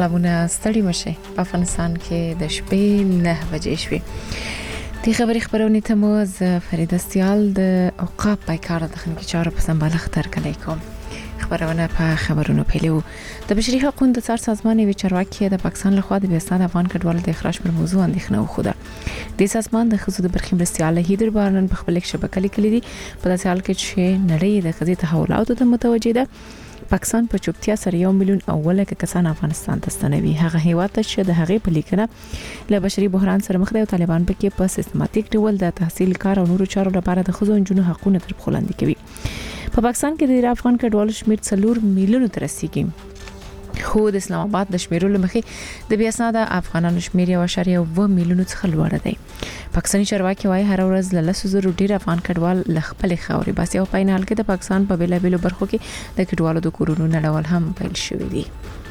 سلامونه ستړي مشه په افغانستان کې د شپې 9 بجې شوې د خبري خبرونه ته مو ز فرید استیال د اوقاف پایکار د خنکی چاره په سمبال خطر کلی کوم خبرونه په خبرونو پیلو د بشري حقوقو د څار سازمان وی چارواکي د پاکستان له خوا د بهستان افغان کډوالو د اخراج پر موضوع اندېښنه وخوده د سازمان د خزو د برخې مرستياله هیدر بارنن په خپل شبکې لیکلي دي په داسې حال کې چې نړۍ د قضیې تحولاتو ته متوجه ده پاکستان په چوپتیا سره 1 میلیون اوله کې کسان افغانستان ته ستنوي هغه هیواد ته چې د هغې په لیکنه له بشري بحران سره مخ دي او طالبان پکې په سیستماتیک ډول د تحصیل کار او نورو چارو لپاره د خزو انجونو حقوقونه تر پخو لاندې کوي په پاکستان کې د افغان کډوالو شمېر 4 میلیون تر رسیدي خو د اسلام آباد د شمیرو لمخې د بیا ساده افغانانو شمیر 1.1 میلیون څخه لوړ دی پاکستاني چارواکي وايي هر ورځ له 100 ډیر افغان کډوال ل خپل خاوري باسي او په حال کې د پاکستان په بیلابیلو برخو کې د کډوالو د کورونو نړول هم پیل شوې دي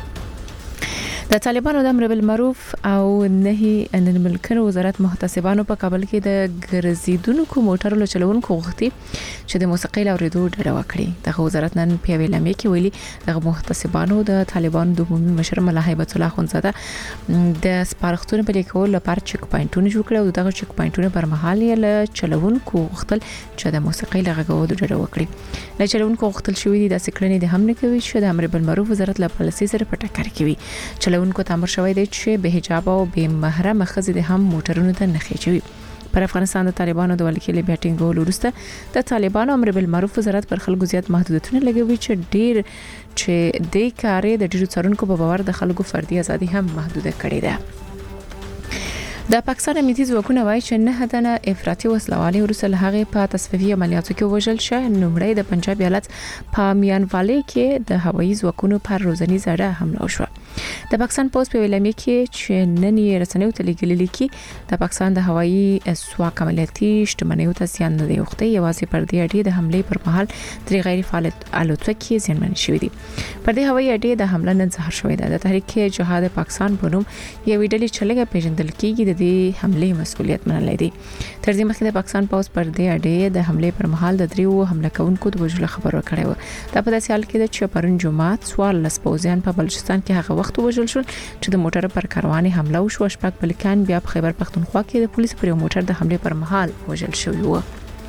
د طالبانو د امر بالمعروف او نهي عن المنکر وزارت محتسبانو په کابل کې د ګرځیدونکو موټرو چلوونکو غوښتي چې د موسیقي لوریدو ډډه وکړي د وزارت نن په ویلامې کې ویلي د محتسبانو د طالبانو د عمومي مشر ملا هیبت الله خونزاده د سپارښتنو په لیکولو لپاره چک پاینټونه جوړ کړي او دغه چک پاینټونه پر مهال یې له چلوونکو غوښتل چې د موسیقي لغږولو ډډه وکړي له چلوونکو غوښتل شوې دي د سکړنې د هم نه کوي چې د امر بالمعروف وزارت له پالیسي سره په ټکر کې وي چلوونکو تامر شوی دی چې به حجاب او به محرم خزې د هم موټرونو ته نخې چوي پر افغانستان د طالبانو د ولکې بیټینګ ولورسته د طالبانو امر بالمعروف وزارت پر خلکو زیات محدودیتونه لګوي چې د کارې د ډیرو څارونکو په باور د خلکو فردي ازادي هم محدوده کړې ده د پاکستان امنیتي ځواکونه وایي چې نه دنه افراطي وسلوالي ورسره هغه په تصفیه عملیاتو کې وژل شوی نومړی د پنجاب ایالت په میانوالي کې د هوایي ځواکونو پر روزنی زړه حمله وشوه د پاکستان پوز په ویلامې کې چې نن یې رسنیو ته لیکلي کې د پاکستان د هوایي ځواک عملیاتي شتمنیو ته زیان نه دی وخته یوازې پر دې اډې د حمله پر مهال تر غیر فعال الوتکې زیانمن شوې دي پر دې هوایي اډې د حمله نن ظاهر شوې ده د تحریک جهاد پاکستان په نوم یو ډلې چلګه پیژندل کېږي د حمله مسؤلیت منلای دي تر دې مخکې د پاکستان پوز پر دې اډې د حمله پر مهال د دریو حمله کوونکو د وژلو خبر ورکړی و دا په داسې حال کې چې پرون جمعه سوال لسپوزیان په بلوچستان کې هغه وخت وژل شول چې د موټر پر کاروان حمله وشو شپږ بلکان بیا په خیبر پختونخوا کې د پولیسو پر موټر د حمله پر مهال وژل شوی و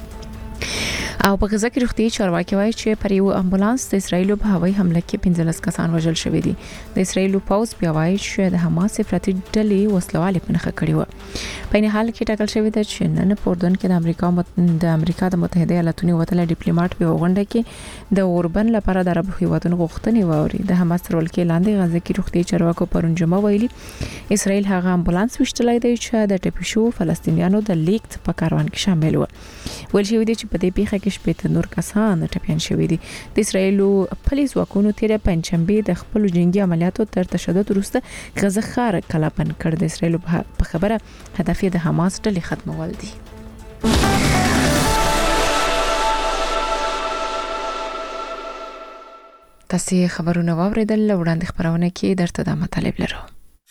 او په غزا کې روغتي چارواکي وایي چې پر یو امبولانس د اسرایل په هوایي حمله کې 15 کسان وژل شوی دي د اسرایل پوز بیا وایي چې د حماس افراطي ډلې وسلواله پنهخه کړی و په نه حال کې ټاکل شوی دی چې نن په اردن کې د امریکا د متحده ایالاتونو وتل ډیپلوماټ په وغونډه کې د اوربن لپاره د عرب هیوادونو غوښتنې ووري د حماس تر ولکې لاندې غزا کې روغتي چارواکو پرون جمعه ویلي اسرایل هغه امبولانس وشتلای دی چې د ټپیشو فلسطینیانو د لیکت په کاروان کې شامل و ول شوی دی چې په دې پیښه کې شپږ نور کسان ټپيان شوي دي د اسرایل پولیس واکونو تیر پنځشنبه د خپل جنگي عملیاتو تر تشدد وروسته غزه ښار کلاپن کړ د اسرایل په خبره هدف یې د حماس ډلې ختمول دي تاسو خبرونه واوریدل وړاندې خبرونه کې درته د مطالب لرو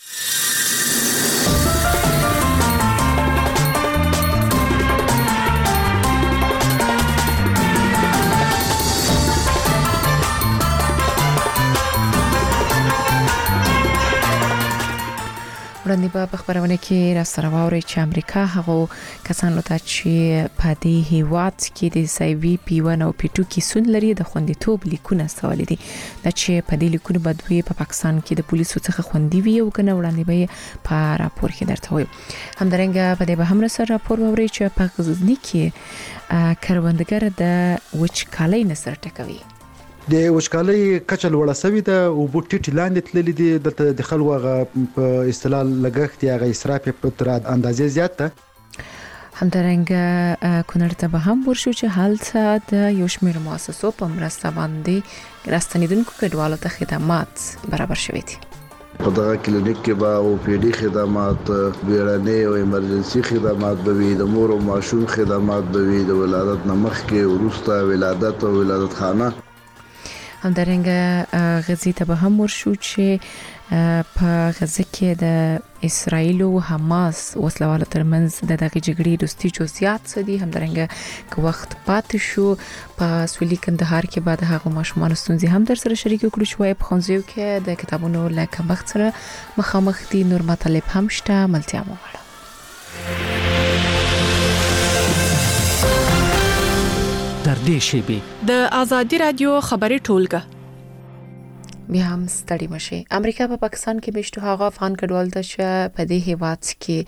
وړاندې په خبرونه کې را سره واوري چې امریکا هغه کسانو ته چې په دې هیواد کې د سایوي پی1 او پی2 کې سون لري د خوندیتوب لیکونه سوال دي دا چې په دې لیکونو بدوي په پاکستان کې د پولیسو څخه خوندي وي او کنه وړاندې به په راپور کې درته وي همدارنګه په دې به هم سره راپور ووري چې په غزنی کې کروندګر د وچکالۍ نسر ټکوي د وچکالۍ کچه لوړه شوې ده او بوټي لاندې تللي دي د خلکو په اصطلاح لګښت یا اسراف په تر اندازې زیات ده همدارنګه کونړ ته به هم ورشو چې حالت د یو شمېر مؤسسو په مرسته باندې راستنیدونکو کډوالو ته خدمات برابر شوي دي په دغه کلینیک کې به او پی ډي خدمات بیړنۍ او ایمرجنسي خدمات به وي د مور او ماشوم خدمات به وي د ولادت نه مخکې وروسته ولادت او ولادت خانه همدارنګه غزې ته به هم ورشو چې په غزه کې د اسرایل او حماس وسلوالو ترمنځ د دغه جګړې دوستي جزئیات څه دي. همدارنګه که وخت پاتې شو په سویلي کندهار کې بعد هغه ماشومان ستونزې هم در سره شریک کړو چې په خونځیو کې د کتابونو لکه مخ سره مخامخ دي. نور مطالب هم شته، ملتیا مو وړه. در دې شیبه د آزادي رادیو خبري ټولګه بیا هم ستړي مشي. امریکا په پاکستان کې بشته هغه افغان کډوال د چې په دې هیواد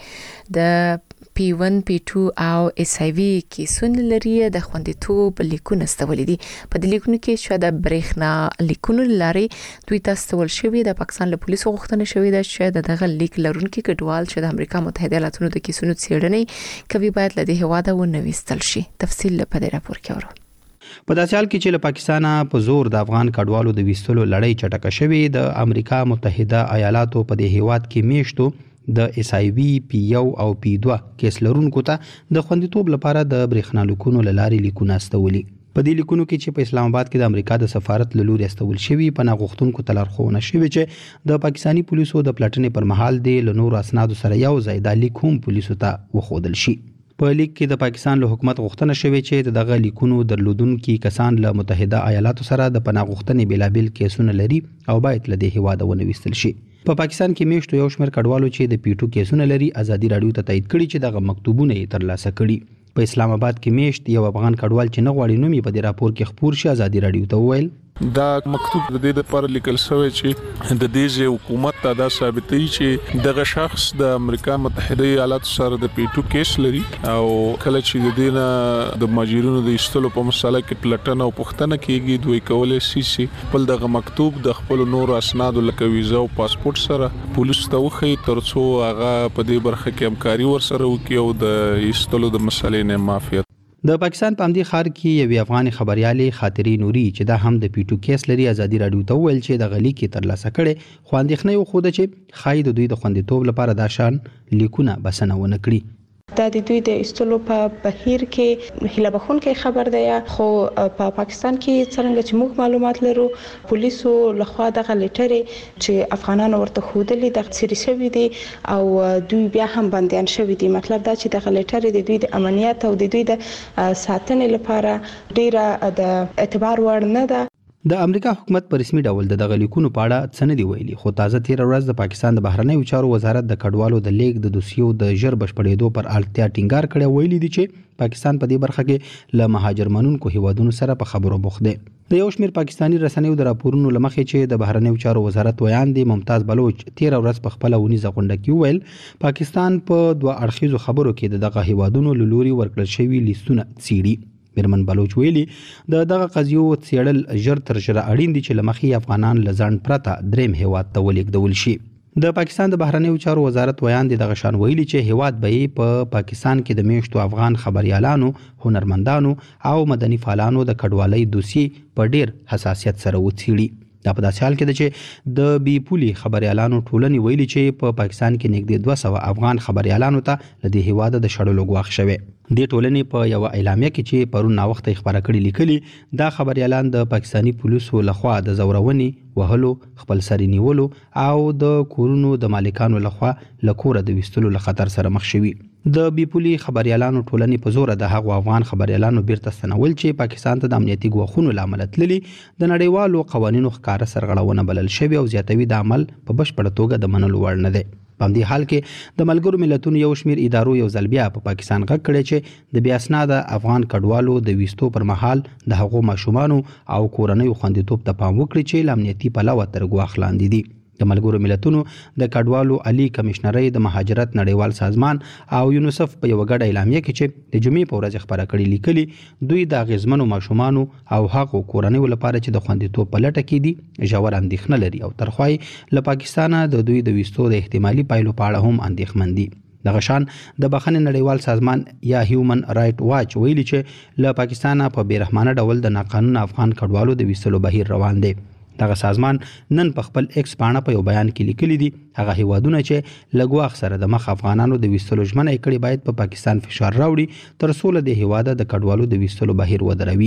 کې د P1 P2 او HIV کیسونه لري د خوندیتوب لیکونه استولې دي. په دې لیکونو کې چې د برېښنا لیکونو لري دوی تاسو ول شوی د پاکستان له پولیسو غوښتنه شوې ده چې دغه لیک لرونکي کډوال چې د امریکا متحده ایالاتونو د کیسونو څېړنې کوي باید له دې هواده ونويستل شي. تفصیل په دې راپور کې اورو. په داسې حال کې چې له پاکستانه په زور د افغان کډوالو د ویستلو لړۍ چټکه شوې، د امریکا متحده ایالاتو په دې هیواد کې میشتو د HIV P1 او P2 کیس لرونکو ته د خوندیتوب لپاره د برېښنا لیکونو لارې لیکونه استولي. په دې لیکونو کې چې په اسلام آباد کې د امریکا د سفارت له لوري استول شوی په ناغښتونکو تلارخونه شوی چې د پاکستانی پولیسو د پلټنې پر مهال د لنور اسنادو سره یو ځای د لیک هم پولیسو ته وښودل شي. په لیک کې د پاکستان له حکومت غوښتنه شوې چې دغه لیکونو درلودونکو کسان له متحده ایالاتو سره د پناه غوښتنې بلابل کیسونه لري او باید له دې هواده ونويستل شي. په پاکستان کې میشتو یو شمېر کډوالو چې د P2 کیسونه لري ازادي رادیو ته تایید کړي چې دغه مکتوبونه یې ترلاسه کړي. په اسلام آباد کې میشت یو افغان کډوال چې نه غواړي نوم یې په دې راپور کې خپور شي ازادي رادیو ته وویل دا مکتوب د دې لپاره لیکل شوی چې د دې حکومت ته دا ثابتوي چې دغه شخص د امریکا متحده ایالاتو سره د P2 کیس لري او کله چې د دې نه د ماجرونو د ایستلو په مسله کې پلټنه او پوښتنه کیږي دوی کولای شي خپل دغه مکتوب د خپل نور اسنادو لکه ویزا او پاسپورت سره پولیس ته وخی ترڅو هغه په دې برخه کې همکاري ورسره وکړي او د ایستلو د مسلې نه معافیت. د پاکستان په همدې ښار کې یو افغان خبريالې خاطرې نوري چې دا هم د P2 کیس لري ازادي رادیو ته ویل چې د غلی کې ترلاسه کړي خو اندېښنه یو خوده چې خای د دوی د خوندیتوب لپاره دا شان لیکونه بسنه ونه کړي. دا د دوی د استلو په بهیر کې هله بخونکې خبر دی خو په پاکستان کې څنګه چې موږ معلومات لرو پولیسو لخوا دغه لیټرې چې افغانانو ورته خودلې د سری شوی دي او دوی بیا هم بنديان شوی دي. مطلب دا چې دغه لیټرې د دوی د امنیت او د دوی د ساتنې لپاره ډیره د اعتبار وړ نه ده. د امریکا حکومت په رسمي ډول د دغه لیکونو په اړه څه نه دی ویلي خو تازه تیر ورځ د پاکستان د بهرنیو چارو وزارت د کډوالو د لیک د دوسیو د ژر بشپړېدو پر اړتیا ټینګار کړی ویلي دي چې پاکستان په دې برخه کې له مهاجر منونکو هیوادونو سره په خبرو بوخت دی. د یو شمېر پاکستانی رسنیو د راپورونو لمخې چې د بهرنیو چارو وزارت ویاندې ممتاز بلوچ تیر ورځ په خپل ونیزه غونډه کې ویل پاکستان په دوه اړخیزو خبرو کې دغه هیوادونو له لوري ورکړل شوی لیستونه څیړي. میرمن بلوچ ویلي دغه قضیو څېړل ژر تر ژره اړین دي چې لمخې افغانان لزان پرته دریم هیواد ته ولیږدول شي. د پاکستان د بهرنیو چارو وزارت ویاندې دغه شان ویلي چې هیواد به په پاکستان کې د میشتو افغان خبريالانو، هنرمندانو او مدني فعالانو د کډوالۍ دوسیې په ډیر حساسیت سره وڅېړي. دا په داسې حال کې ده چې د بي پولي خبريالانو ټولنې ویلي چې په پاکستان کې نږدې 200 افغان خبريالانو ته له دې هیواده د شړلو غواخ شوه. د ټولنې په یو اعلامیه کې چې پرون نا وخت خبره کړې لیکلي دا خبريالان د پاکستانی پولیسو لخوا د زورونې وهلو، خپل سری نیولو او د کورونو د مالکانو لخوا لکوره د وستلو له خطر سره مخ شوي. د بي پولي خبريالانو ټولنې په زور د هغو افغان خبريالانو بیرته ستنول چې پاکستان ته د امنیتي ګواښونو لامل تللي د نړیوالو قوانینو ښکاره سرغړونه بلل شوی او زیاتوي د عمل په بشپړه توګه د منلو وړ نه دی. په همدې حال کې د ملګرو ملتونو یو شمېر ادارو یو ځل بیا په پاکستان غږ کړی چې د بې اسناده افغان کډوالو د ویستو پر مهال د هغو ماشومانو او کورنیو خوندیتوب ته پام وکړي چې له امنیتي پلوه تر ګواښ لاندې دي. د ملګرو ملتونو د کډوالو عالی کمشنرۍ د مهاجرت نړیوال سازمان او یونیسف په یو غږ اعلامیه کې چې د جمعې په ورځ خبره کړې لیکلي دوی د غزمنو ماشومانو او هغو کورنیو لپاره چې د خوندیتوب په لټه کې دي ژور اندېښنه لري او ترخوای له پاکستانه د دوی د ویستو د احتمالي پایلو په اړه هم اندېښمن دي. دغه شان د بخښنې نړیوال سازمان یا هیومن رائټ واچ ویلي چې له پاکستانه په بیرحمانه ډول د ناقانونه افغان کډوالو د ویستلو بهیر روان دی. دغه سازمان نن په خپل ایکس پاڼه په یو بیان کې لیکلي دي هغه هیوادونه چې لګواخ سره د مخ افغانانو د ویستلو ژمنه کړي باید په پاکستان فشار راوړي تر څو له دې هیواده د کډوالو د ویستلو بهیر ودروي.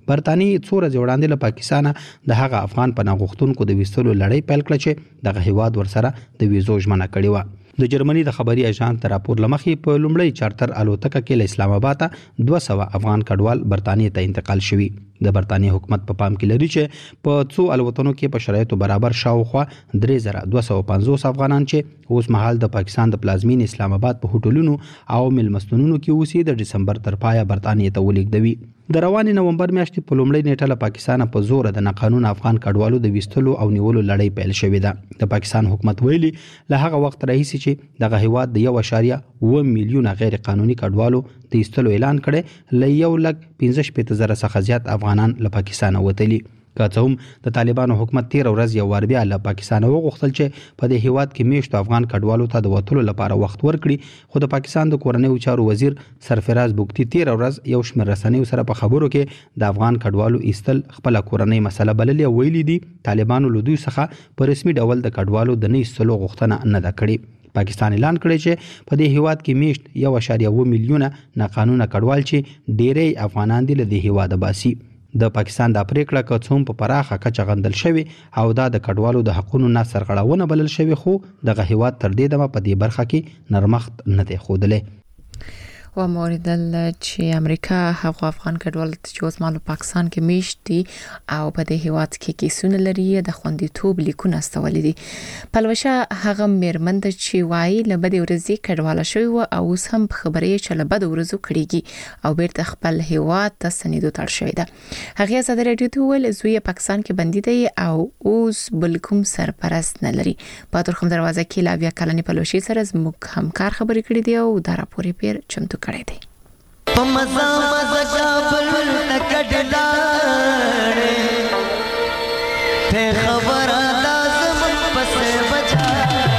برتانیې څو ورځې وړاندې له پاکستانه د هغه افغان پناه غوښتونکو د ویستلو لړۍ پیل کړه چې دغه هیواد ورسره د ویزو ژمنه کړې وه. د جرمني د خبري اژانس تر راپور لمخې په لومړی چارتر الوتکه کې له اسلام آباد 200 افغان کډوال برتانیې ته انتقال شوي. د برتانیې حکومت په پام کې لري چې په څو الوتنو کې په شرایطو برابر شاوخوا 3250 افغانان چې اوس مهال د پاکستان د پلازمین اسلام آباد په هوټلونو او ملمستونونو کې اوسي د ډسمبر تر پایه برتانیې ته ولیږدوي. د روانې نومبر میاشتې په لومړۍ نیټه له پاکستان په زور د ناقانونه افغان کډوالو د ویستلو او نیولو لړۍ پیل شوې ده. د پاکستان حکومت ویلي له هغه وخت راهیسې چې دغه هیواد د 1.1 میلیونه غیر قانوني کډوالو د ایستلو اعلان کړي ل 1,65,000 څخه زیات افغانان له پاکستان وتلي. که څه هم د طالبانو حکومت 13 ورځ یو وار بیا له پاکستان وغوښتل چې په دې هیواد کې میشتو افغان کډوالو ته د وټلو لپاره وخت ورکړي، خو د پاکستان د کورنیو چارو وزیر سرفراز بوګتی 13 ورځ یو شمېر رسنیو سره په خبرو کې د افغان کډوالو ایستل خپل کورنۍ مسله بللې او ویلي دي طالبانو له دوی څخه په رسمي ډول د کډوالو د نه ایستلو غوښتنه نه ده کړې. پاکستان اعلان کړی چې په دې هیواد کې میشت 1.1 میلیونه ناقانونه کډوال چې ډېری افغانان دي له دې هیواده باسي. د پاکستان د پریکړه که څوم په پراخه کچه غندل شوی او دا د کډوالو د حقونو نه سرغړونه بلل شوی، خو دغه هیواد تر دې دمه په دې برخه کې نرمښت نه دی ښودلی. و موریدل چې امریکا هغه افغان کډوال چې اوس مالو پاکستان کې میشت دي او په دې هیواد کې کیسونه لري د خوندیتوب لیکونه استولې دي. پلوشه هغه میرمند چې وایي له بده ورځې کډواله شوی و او اوس هم خبرې چې له بده ورځو کړيږي او بیرته خپل هیواد ته ستنېدو تړ شوی ده. هغه زده رادیو ته ول زوی پاکستان کې بندي دی او اوس بل کوم سرپرست نه لري. په تر کوم دروازه کې لا بیا کلنې پلوشي سره زموږ همکار خبرې کړې دي او دا راپورې پیر چمتو کړی دی. مزا مزا کابل نکډلاړې ته خبر لازم پسې بچا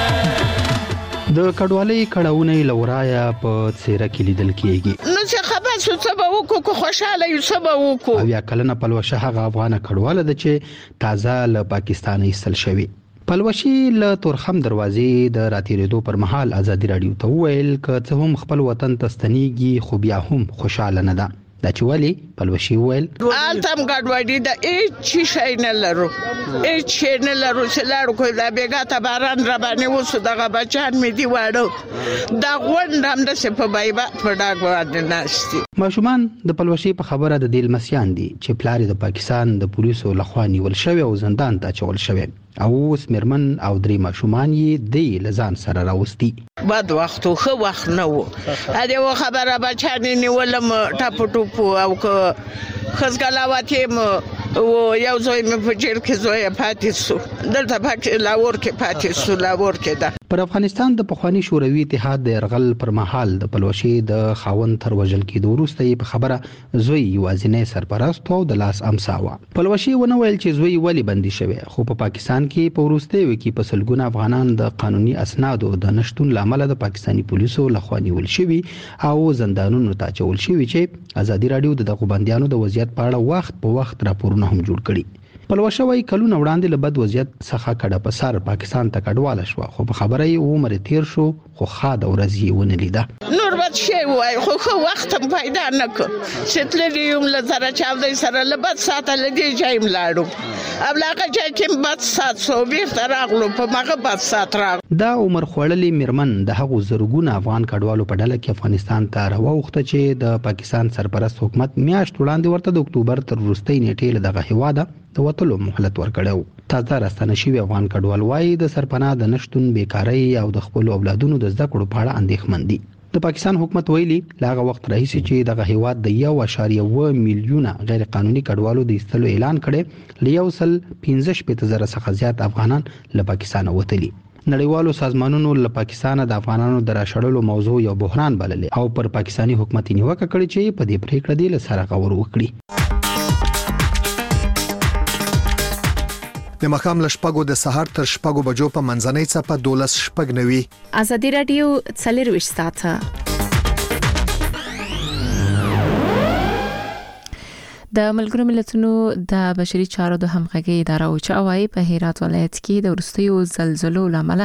د کډوالۍ کړهونه لورایا په څیره کې لیدل کیږي. نو څه خبر څه سبا وکړو کو خوشاله یو سبا وکړو. او یا کلنه پلوشه هغه افغان کډواله ده چې تازه له پاکستان ایستل شوی. پلوشي له تورخم دروازې د راتیریدو پر مهال ازادي رادیو ته ویل که څه هم خپل وطن ته ستنېږي خو بیا هم خوشاله نه ده. دا چې ولی پلوشي ویل آلتم ګډوډي د هیڅ شي نه لرو، هیڅ شي نه لرو چې لاړو کوی دا بیګا ته باران را باندې وسو دغه بچان مې دی واړو دا غونډم د سپه بایبا په ډاګ باندې ناشتي. ماشومان د پلوشي په خبره د دیل مسیان دي چې پلار د پاکستان د پولیسو لخوا نیول شوی او زندان ته چول شوی او اوس مرمن او درې ماشومان یې د لزان سره راوستي. بد وخت خو وخت نه وو ا دې خبره بچان نیولم ټاپو ټوپو او که خزګلاواتیم او یو زوی مې په جیل کې زوی پاتې سو دلته پاتې لاور کې پاتې سو لاور کې ده. پر افغانستان د پخوانی شوروي اتحاد د يرغل پر مهال د پلوشي د خاوند تر وژل کېدو وروسته په خبره زوی یوازینی سرپرست او د لاس امساوه. پلوشي ونه ویل چې زوی ولی بندي شوی، خو په پاکستان کې په وروستي وکی په سلګونه افغانان د قانوني اسنادو د نشټون لامل د پاکستانی پولیسو لخوا نیول شوی او زندانونو ته چول شوی چې ازادي رادیو د دغه بنديانو د وضعیت په اړه وخت په وخت راپورونه هم جوړ کړي. پلوشه وای کلونه وړاندې له بد وضعیت څخه کډه په سر پاکستان ته کډواله شو، خو په خبره یې عمر تیر شو خو خاده ورځ یې ونه لیده. نور بد شي وای خو وخت پیدا نکړ چې تلریوم له زره چاودي سره له بد ساته لدی جایم لاړو ابلاغه چې بد سات سو بیرته راغلو په مغه بد سات راغ. دا عمر خوړلې مرمن د هغو زرګونه افغان کډوالو په ډله کې افغانستان ته راوخته چې د پاکستان سرپرست حکومت میاشت وړاندې ورته د اکتوبر تر وروستۍ نیټې له دغه هیواده د وټلو مهلت ورکړو. تازه راستنه شوی افغان کډوال وایي د سرپناه د نشټون بیکاری او د خپل اولادونو د زده کړو په اړه اندېښمن دي. د پاکستان حکومت ویلي لاغه وخت راهیسې چې دغه هیواد د 1.1 میلیونه غیر قانوني کډوالو د ایستلو اعلان کړي ل 1,65,000 څخه زیات افغانان له پاکستان وتلي. نړیوالو سازمانونو له پاکستان د افغانانو د راشړلو موضوع یو بحران بللې او پر پاکستانی حکومت نیوکه کړې چې په دې پریکړه دی له سره غور وکړي. د مخام لشپګو د سحر تر شپګو بجو په منځنۍ څپه 12 شپګ نوي. ازادي رادیو 24 ساعته د ملګرو ملتونو د بشري چارو د همغږي اداره او چاوي په هرات ولایت کې د ورستیو زلزلو لامل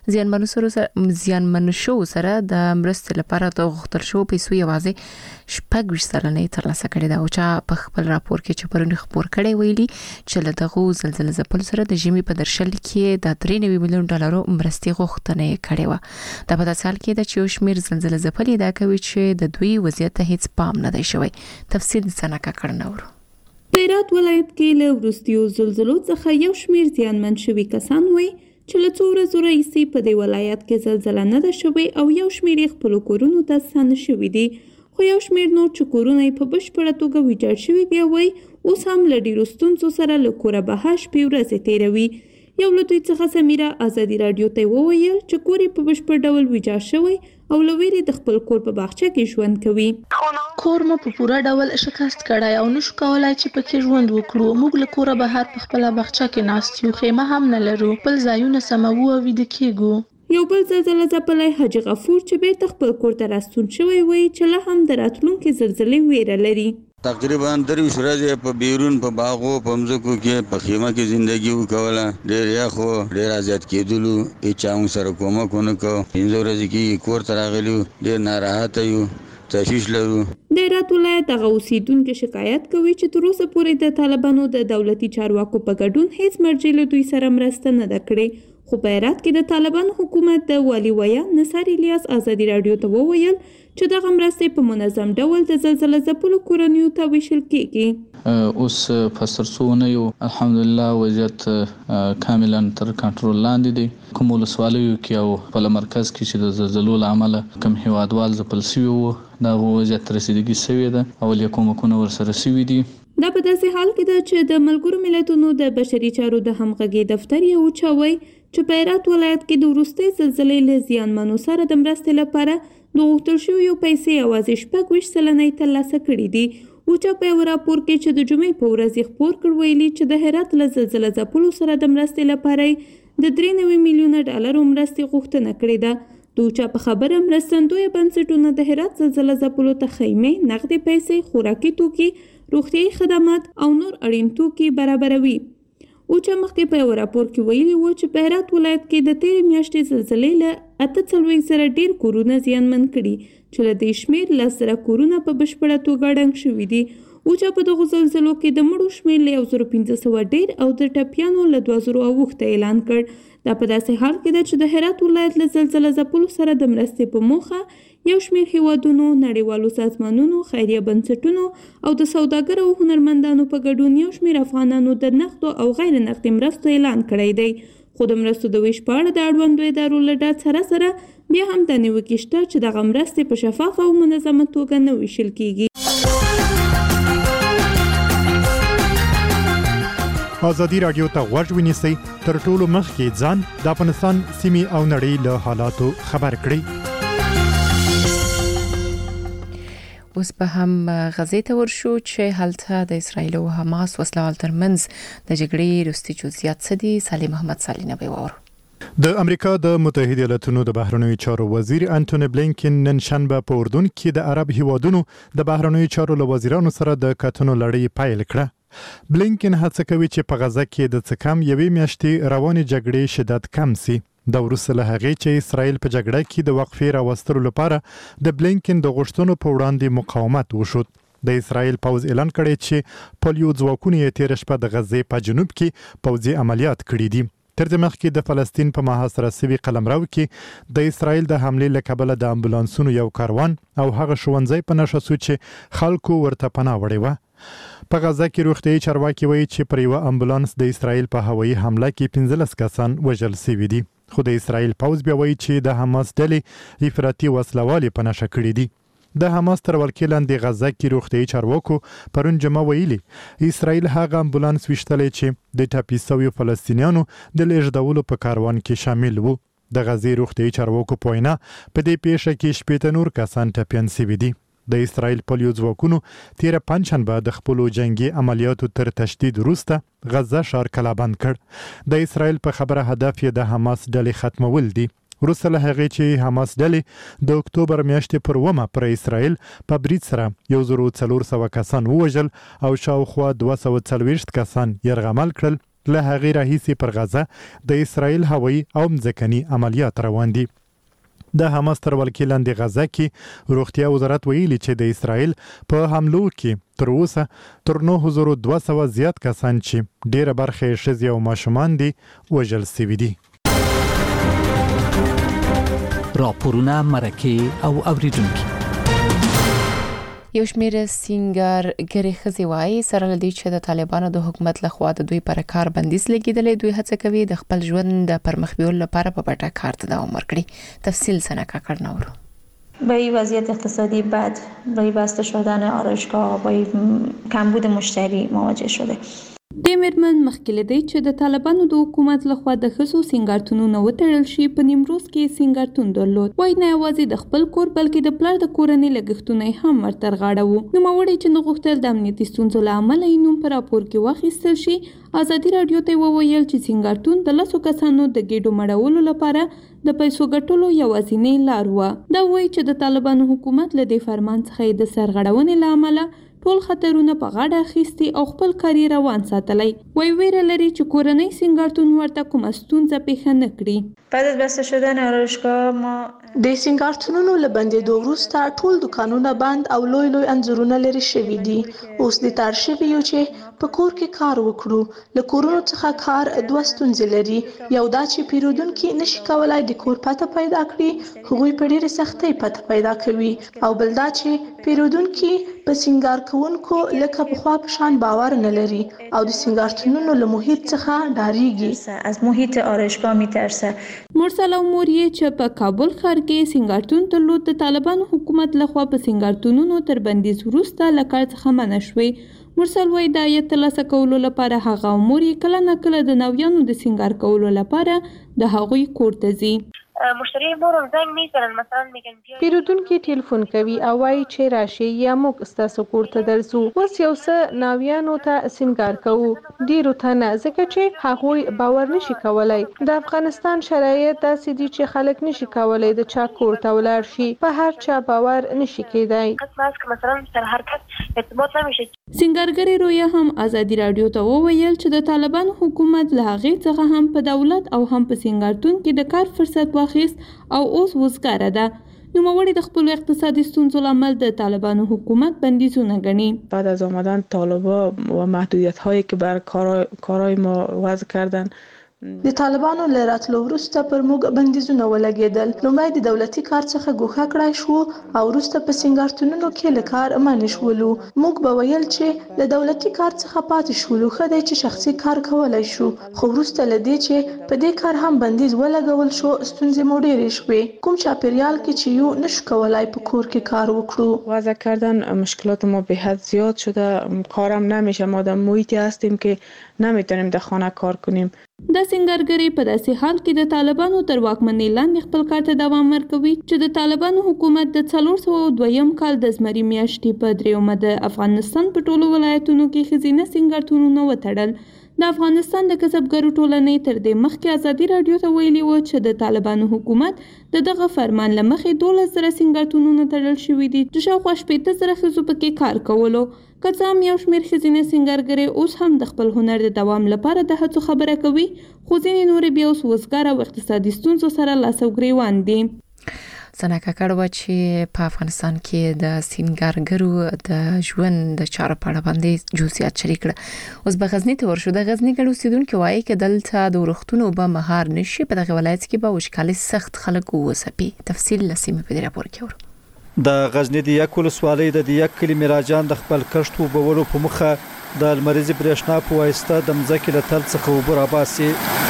زیانمن شو سره د مرستې لپاره د غوښتل شو پیسو یوازې 20 سلنه ترلاسه کړې ده او چا په خپل راپور کې چې پرونی خبر کړي ویلي چې له دغه زلزلې ځپل سره د جمی په درشل کې د 3 میلیون ډالرو مرستې غوښتنه کړې و. د په داسې حال کې د چې شمیر زلزلې ځپلې دا کوي چې د دوی وضعیت هیڅ پام نه دی شوی. تفصیل څنګه کړنور په هرات ولایت کې له ورستیو زلزلو څخه یو شمیر زیانمن شوي کسان وایي چې له څو ورځو راهیسې په دې ولایت کې زلزله نه ده شوې او یو شمیر یې خپلو کورونو ته ستانه شوي دي، خو یو شمیر نور چې کورونه یې په بشپړه توګه ویجاړ شوي بیا وایي اوس هم له ډېرو ستونزو سره له کوره بهر شپې ورځې تېروي. یو له دوی څخه سمیره ازادي راډیو ته وویل چې کور یې په بشپړ ډول ویجاړ شوی او له ویرې د خپل کور په باغچه کې ژوند کوي. کور مو په پوره ډول شکست کړی او نشو کولای چې پکې ژوند وکړو. موږ له کوره بهر په خپل باغچه کې ناست یو، خیمه هم نه لرو، بل ځایونه سموو او ویده کېږو. یو بل زلزله ځپلی حاجي غفور چې بیرته خپل کور ته راستون شوی وایي چې لا هم د راتلونکې زلزلې ویره لري. تقریبا 3 ورځې په بیرون په باغو په مځکو کې په خیمه کې ژوندۍ وکوله. ډېر یخ و، ډېر زیات کېدلو، هیچا موږ سره کومک ونه کړ. 5 ورځې کې کور ته راغلو، ډېر ناراحته یو، تشویش لرو. د هرات ولایت دغه اوسیدونکو شکایت کوي چې تر اوسه پورې د طالبانو د دولتي چارواکو په ګډون هیڅ مرجع له دوی سره مرسته نه ده کړې. خو په هرات کې د طالبانو حکومت د والي ویا نصار الیاس ازادي راډیو ته وویل چې دغه مرستې په منظم ډول د زلزلې ځپلو کورنیو ته ویشل کېږي. اوس په سرسونه یو الحمدلله وضعیت کاملا تر کنټرول لاندې دی. کوم ولسوالیو کې او په مرکز کې چې د زلزلو له امله کم هیوادوال ځپل شوي وو دا وضعیت رسیدګي شوې ده او له کومکونو ورسره شوي دي. دا په داسې حال کې ده چې د ملګرو ملتونو د بشري چارو د همغږي دفتر یې وچوي چې په هرات ولایت کې د وروستۍ زلزلې له زیانمنو سره د مرستې لپاره د غوښتل شویو پیسې یوازې 20 سلنه ترلاسه کړي دي. اوچا په یو راپور کې چې د جمعې په ورځ خبر کړ ویلي چې د هرات له زلزلې ځپلو سره د مرستې لپاره د 3 میلیون ډالرو مرستې غوښتنه کړې ده. د اوچا په خبره مرستندوی بنسټونه د هرات زلزلې ځپلو ته خیمې، نقدي پیسې، خوراکي توکي، روغتیايي خدمات او نور اړین توکي برابروي. اوچا مخکې په یو راپور کې ویلي و چې په هرات ولایت کې د تېرې میاشتې زلزلې له 48 سره ډېر کورونه زیانمن کړي چې له دې شمېر 10 کورونه په بشپړه توګه ړنګ شوي دي. اوچا په دغو زلزلو کې د مړو شمېر له 1500 ډېر او د ټپیانو له 2000 اوښته اعلان کړ. دا په داسې حال کې ده چې د هرات ولایت له زلزلې ځپلو سره د مرستې په موخه یو شمېر هیوادونو، نړیوالو سازمانونو، خیریه بنسټونو او د سوداګرو او هنرمندانو په ګډون یو شمېر افغانانو د نقدو او غیر نقدي مرستو اعلان کړی دی. خو د مرستو د ویش په اړه د اړوندو ادارو له ډاډ سره بیا هم دا نیوکې شته چې دغه مرستې په شفافه او منظمه توګه نه ویشل کیږي. ازادي راډیو ته غوږ ونیسئ، تر ټولو مخکې ځان د افغانستان سیمې او نړۍ له حالاتو خبر کړئ. اوس به هم غزې ته ورشو چې هلته د اسرایل او حماس وسلوال ترمنځ د جګړې وروستي جزئیات څه دي. سالم محمد سالینه به وره. د امریکا د متحده ایالاتونو د بهرنیو چارو وزیر انټونی بلینکن نن شنبه په اردن کې د عرب هیوادونو د بهرنیو چارو له وزیرانو سره د کتنو لړۍ پیل کړه. بلینکن هڅه کوي چې په غزه کې د څه کم یوې میاشتې روانې جګړې شدت کم سي. دا وروسته له هغې چې اسرائیل په جګړه کې د وقفې راوستلو لپاره د بلینکن د غوښتنو په وړاندې مقاومت وشود. د اسرائیل پوځ اعلان کړی چې پولیو ځواکونه یې تېره شپه د غزې په جنوب کې پوځي عملیات کړي دي. تر دې مخکې د فلسطین په محاصره شوي قلمرو کې د اسرائیل د حملې له کبله د امبولانسونو یو کاروان او هغه ښوونځی په نښه شو چې خلکو ورته پناه وړې وه. په غزه کې روغتیايي چارواکي وایي چې پر یوه امبولانس د اسرائیل په هوایي حمله کې 15 کسان وژل شوي دي. خو د اسرائیل پوځ بیا وایي چې د حماس ډلې افراطي وسلوالې په نښه کړي دي. د حماس تر ولکې لاندې غزه کې روغتیايي چارواکو پرون جمعه ویلي اسرائیل هغه امبولانس ویشتلی چې د ټپي شویو فلسطینیانو د لیږدولو په کاروان کې شامل وو. د غزې روغتیايي چارواکو په وینا په دې پیښه کې 80 نور کسان ټپیان شوي دي. د اسرائیل پولیو ځواکونو تیره پنجشنبه د خپلو جنگي عملیاتو تر تشدید وروسته غزه ښار کلابند کړ. د اسرائیل په خبره هدف یې د حماس ډلې ختمول دي وروسته له هغې چې حماس ډلې د اکتوبر میاشتې پر 1 پر اسرائیل په برید سره 1400 کسان ووژل او شاوخوا 240 کسان یرغمل کړل. له هغې راهیسې پر غزه د اسرائیل هوایي او مځکني عملیات روان دي. د حماس تر ولکې لاندې غزه کې روغتیا وزارت ویلي چې د اسرائیل په حملو کې تر اوسه تر 9200 زیات کسان چې ډیره برخه یې ښځې او ماشومان دي وژل شوي دي. راپورونه، مرکې او اوریدونکي. یو شمېر سینګارګرې ښځې وایي سره له دې چې د طالبانو د حکومت لخوا د دوی پر کار بندیز لګیدلې، دوی هڅه کوي د خپل ژوند د پرمخ بیولو لپاره په پټه کار ته دوام ورکړي. تفصیل سنکا کړناورو. با این وضعیت اقتصادی بد، با بسته شدن آرایشگاه، با کمبود مشتری مواجه شده. د میرمن مخکې دی چې د طالبانو د حکومت لخوا د ښځو سینګارتونونه وتړل شي په نیمروز کې سینګارتون درلود. وایي نه یوازې د خپل کور بلکې د پلار د کورنۍ لګښتونه هم ورته غاړه وو. نوموړی چې نه غوښتل د امنیتي ستونزو له امله یې نوم په راپور کې واخیستل شي، ازادي راډیو ته وویل چې سینګارتون د 10 کسانو د ګېډو مړولو لپاره د پیسو ګټلو یوازینۍ لار وه. دا وایي چې د طالبانو حکومت له دې فرمان څخه د سرغړونې له امله ټول خطرونه په غاړه اخیستي او خپل کار روان ساتلی. وایي ویره لري چې کورنۍ سینګارتون ورته کومه ستونزه پیښه نه کړي. بعد از بسته شدن آرایشگاه ما د سینګارتونونو له بندېدو وروسته ټول دکانونه بند او لوی لوی انځورونه لرې شوي دي. اوس د تار شوي یو چې په کور کې کار وکړو. له کورونو څخه کار 2 ستونزې لري. یو دا چې پیرودونکي نشي کولای د کور پته پیدا کړي، هغوی په ډېرې سختۍ پته پیدا کوي، او بل دا چې پیرودونکي په سینګار کوونکو لکه پخوا په شان باور نه لري او د سینګارتونونو له محیط څخه ډاریږي. از محیط آرایشگاه میترسه. مرسل موري چې په کابل ښار کې سینګارتون درلود، د طالبانو حکومت لخوا په سینګارتونونو تر بندیز وروسته له کار څخه منع شوی. مرسل وایي د عاید ترلاسه کولو لپاره هغه امور کله نه کله د نویانو د سینګار کولو لپاره د هغوی کور ته ځي. مشتری مورم زنگ میزنن، مثلا میگن بیا. پیرودونکي ټلیفون کوي او وايي چې راشي یا موږ ستاسو کور ته درځو. اوس یو څه ناویانو ته سینګار کوو، ډیرو ته نه، ځکه چې هغوی باور نشي کولای. د افغانستان شرایط داسې دي چې خلک نشي کولای د چا کور ته ولاړ شي، په هر چا باور نشي کېدای. مثلا سر حرکت ارتباط نمیشه. سینګارګرې رویا هم ازادي راډیو ته وویل چې د طالبانو حکومت له هغې څخه هم په دولت او هم په سینګارتون کې د کار فرصت واخیست او اوس وزګاره ده. نوموړی د خپل اقتصادي ستونزو لامل د طالبانو حکومت بندیزونه ګڼي. بعد از آمدن طالبا و محدودیت‌هایی که بر کارهای ما وضع کردن، د طالبانو له راتلو وروسته پر موږ بندیزونه ولګېدل. لومړی د دولتي کار څخه ګوښه کړای شو او وروسته په سینګارتونونو کې له کار منع شولو. موږ به ویل چې له دولتي کار څخه پاتې شولو، ښه دی چې شخصي کار کولی شو، خو وروسته له دې چې په دې کار هم بندیز ولګول شو ستونزې مو ډېرې شوې. کوم چاپیریال کې چې یو نشو کولای په کور کې کار وکړو. وضع کردن مشکلات ما به حد زیاد شده، کارم نمیشه، ما در محیطی هستیم که نمیتونیم در خانه کار کنیم. د سینګارګرې په داسې حال کې د طالبانو تر واکمنۍ لاندې خپل کار ته دوام ورکوي چې د طالبانو حکومت د 402 کال د زمري میاشتې په 3 د افغانستان په ټولو ولایتونو کې ښځینه سینګارتونونه وتړل. د افغانستان د کسبګرو ټولنې تر دې مخکې ازادي راډیو ته ویلي و چې د طالبانو حکومت د دغه فرمان له مخې 12,000 سینګارتونونه تړل شوي دي چې شاوخوا 18,000 ښځو پکې کار کولو. که څه هم یو شمېر ښځینه سینګارګرې اوس هم د خپل هنر د دوام لپاره د هڅو خبره کوي، خو ځینې نورې بیا اوس وزګار او اقتصادي ستونزو سره لاس او ګریوان دي. سنکه کړو چې په افغانستان کې د سینګارګرو د ژوند د چارو په اړه باندې جزئیات شریک کړه. اوس به غزنی ته ورشو. د غزنی ګډ اوسیدونکو وایي چې دلته د ورښتونو به مهار نشي، په دغه ولایت کې به وشکالي سخت خلک ووسپي. تفصیل لسیمه په راپور کې ورو. د غزنی د یک ولسوالۍ د یک کلی میراجان د خپل کښت وبولو په مخه د لمریزي برېښنا په واسطه د مځکې له تل څخه اوبه راباسي.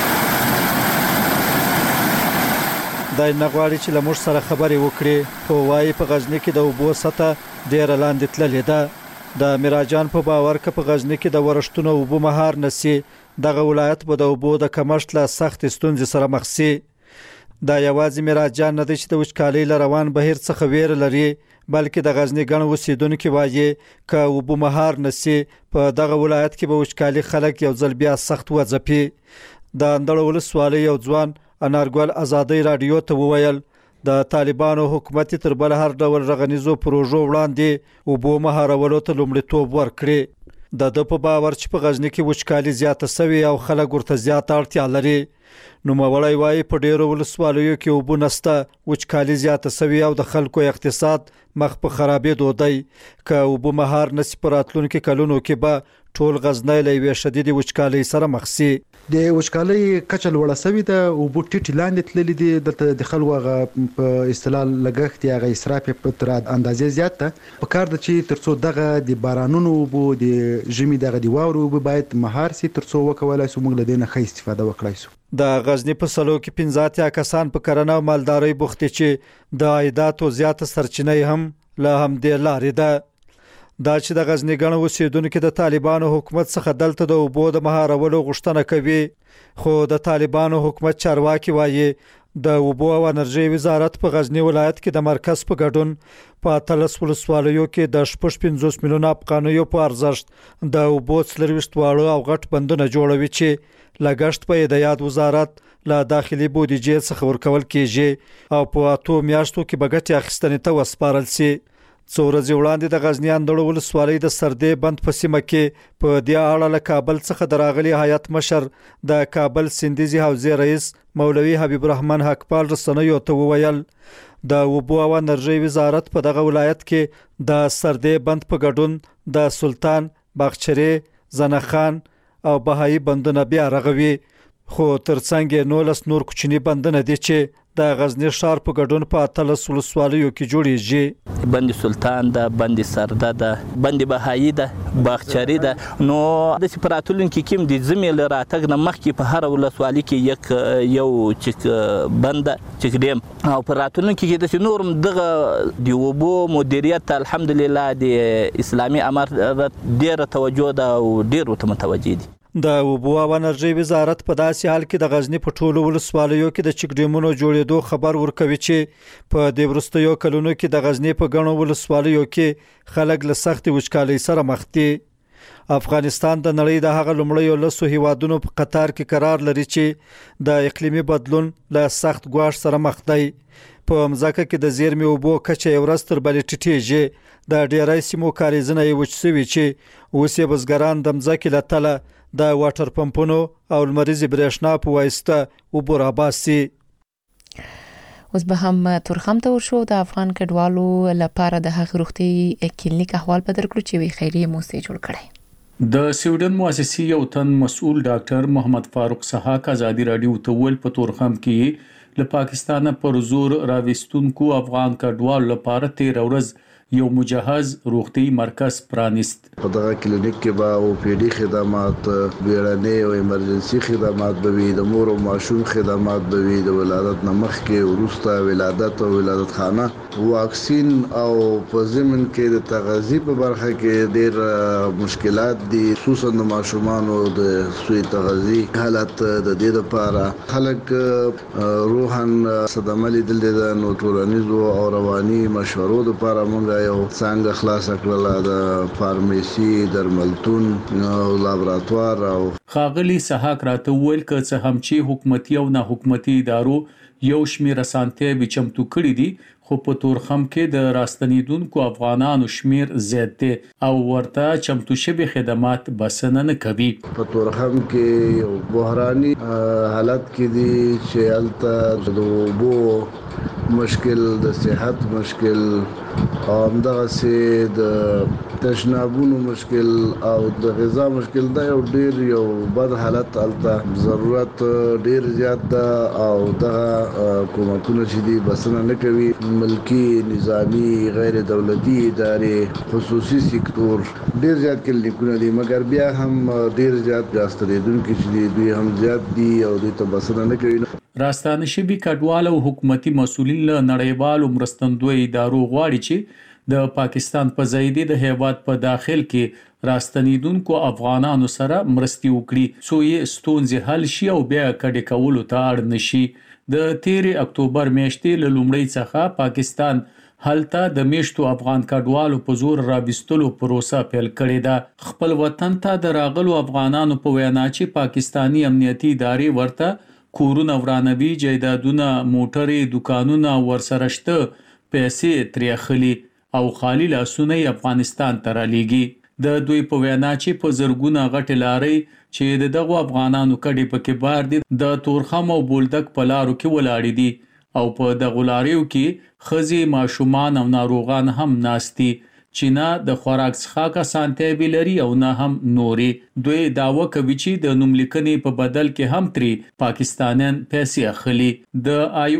دا نغواړي چې له موږ سره خبرې وکړي، خو وایي په غزنی کې د اوبو سطح ډېره لاندې تللې ده. د میراجان په باور کې په غزنی کې د ورښتونو اوبو مهار نسی، دغه ولایت به د اوبو د کمښت له سخت ستونزې سره مخ شي. دا یوازې میراجان نه دی چې د وچکالۍ له روان بهیر څخه ویره لري، بلکې د غزنی ګڼ اوسیدونکو وایي که اوبو مهار نسی په دغه ولایت کې به وچکالي خلک یو ځل بیا سخت وځپي. د اندړ ولسوالۍ یو ځوان انارګل ازادي رادیو ته وویل د طالبانو حکومت تر بل هر ډول رغنیزو پروژو وړاندې اوبو مهارولو ته لومړیتوب ورکړي د په باور چې په غزنی کې وچکالي زیاته شوې او خلک ورته زیاته اړتیا لري نو مولای وای په ډیرو ولسوالیو کې اوبو نسته وچکالي زیاته شوې او د خلکو اقتصاد مخ په خرابېدو دی که اوبو مهار نسی په راتلونکو کلونو کې به ټول غزنی له یوې شدید وچکالۍ سره مخ شي د وچکالۍ کچه لوړه شوې ده او بو ټیټ لاندې تللې دي د خلکو په اصطلاح لګښت یا اسراف په تر اندازې زیات ده په کار د چې ترڅو دغه د بارانونو بو د ژمي دغه دی واورو به باید مهار سي ترڅو وکولای سو موږ له دې نه ښه استفاده وکړای سو د غزنی په سلو کې 15 کسان په کرنه او مالدارۍ بوختي چې د عایداتو زیاته سرچینه هم له هم د لارې ده دا چې د غزنی غنو اوسیدونکو د طالبانو حکومت څخه دلته د اوبو د مهارولو غوښتنه کوي خو د طالبانو حکومت چارواکي وایي د اوبو او انرژي وزارت په غزنی ولایت کې د مرکز په ګډون په تلس ولسوالیو کې د 50 میلیون افغانیو په ارزښت د اوبو څلرويشت واړه او غټ بندونه جوړوي چې لګښت په د یاد وزارت له داخلي بودیجې څخه ورکول کیږي او په 8 میاشتو کې بغټي اخیستنې ته وسپارل شي څو ورځې وړاندې د غزنی اندړو ولسوالۍ د سردې بند په سیمه کې په دې اړه له کابل څخه دراغلي هیئت مشر د کابل سندیزي حوزې رئیس مولوي حبیب الرحمن حقپال رسنیو ته وویل د اوبو او انرژي وزارت په دغه ولایت کې د سردې بند په ګډون د سلطان باغچری زنخان او بهایی بندونه بیا رغوي خو ترڅنګ نور کوچني بندونه دي چې د غزنی ښار په ګډون په تلس ولسوالیو کې جوړیږي بند سلطان ده بند سرده ده بند بهایی ده باغچری ده نو د سپراتولن کې کوم د زميل راتګ نه مخکې په هر ولسوالي کې یو چې بند چې دیم او په راتولن کې د نورم دغه د وبو مدیریت الحمدلله د اسلامي امارت ډیر توجه ده او ډیر متوجه دي د اوبو او انرژي وزارت په داسې حال کې د غزنی په ټولو ولسوالیو کې د چکډیمونو جوړېدو خبر ورکوي چې په د ورستیو کلونو کې د غزنی په غنو ولسوالیو کې خلک له سخت وچکالۍ سره مخ دي افغانستان د نړۍ د هغه لومړیو لسو هیوادونو په قطار کې قرار لري چې د اقلیمي بدلون له سخت ګواښ سره مخ دی په مځکه کې د زیرمې اوبو کچه ورځ تر بلې ټیټیږي د ډیری سیمو کاریزونه یې وچ شوي چې اوس یې بزګران د مځکې له تله د واټر پمپونو او لمریزي برېښنا په واسطه اوبه راباسي اوس به هم تورخم ته ورشو د افغان کډوالو لپاره د هغه روغتي کلینیک احوال په درکړو چې وی خیریه موسسه جوړ کړي د سویډن مؤسسې یو تن مسؤل ډاکټر محمد فاروق سحاق ازادي رادیو ته ول په تورخم کې له پاکستان پر زور راوستونکو افغان کډوالو لپاره 13 ورځ یو مجهز روغتي مرکز پرانیست په دغه کلینیک کې به او پی ډي خدمات بیړنۍ او ایمرجنسي خدمات به وي د مور او ماشوم خدمات به وي د ولادت نه مخکې وروسته ولادت او ولادت خانه واکسین او په ضمن کې د تغذیه په برخه کې ډېر مشکلات دي خصوصا د ماشومانو د سوی تغذیه حالت د دې لپاره خلک روحن صدمه لیدل دي نو ټولنیزو او رواني مشورو لپاره موږ یو څنګه خلاص کړل د فارمیسي درملتون او لابراتوار او خاغلی سحاق راته ویل ک څه هم چې حکومتي او نه حکومتي ادارو یو شمیر اسانتیا به چمتو کړی دي خو په تورخم کې د راستنیدونکو افغانانو شمیر زیات دي او ورته چمتو شوی خدمات بسنه نه کوي په تورخم کې یو بحراني حالت کې دي چې الته د بو مشکل د صحت مشکل او همدغه سي د تشنابونو مشکل او د غذا مشکل دا یو بد حالت الته ضرورت ډیر زیات ده او دغه کومکونه چې دي بسنه نه کوي ملکی نظامی غیر دولتي ادارې خصوصي سکتور ډیر زیات کلینیکونه دي مګر بیا هم ډیر زیات راستنیدونکو چې دي دوی هم زیات دي او دوی ته بسنه نه کوي راستانه شبي کډوال او حکومتي مسؤلین له نړیوالو مرستندوی ادارو غواړي چې د پاکستان په ځای د هیواد په داخل کې راستنیدونکو افغانانو سره مرستي وکړي سو یې ستونزې حل شي او بیا کډې کولو ته اړ نشي د 13 اکتوبر میاشتې له لومړۍ څخه پاکستان هلته د میشتو افغان کډوالو په زور راوستلو پروسه پیل کړې ده خپل وطن ته د راغلو افغانانو په وینا چې پاکستانی امنیتي ادارې ورته کورونه ورانوي، جایدادونه، موټرې، دکانونه ورسره شته پیسې ترې اخلي او خالي لاسونه افغانستان ته رالیږي. د دوی په وینا چې په زرګونه غټې لارۍ چې دغه افغانانو کډې پکې بار دي د تورخم او بولدک په لارو کې ولاړې دي او په دغه لاریو کې ښځې، ماشومان او ناروغان هم ناستي چې نه د خوراک څښاک اسانتیاوې لري او نه هم نورې. دوی دعوه کوي چې د نوملیکنې په بدل کې هم ترې پاکستانیان پیسې اخلي. د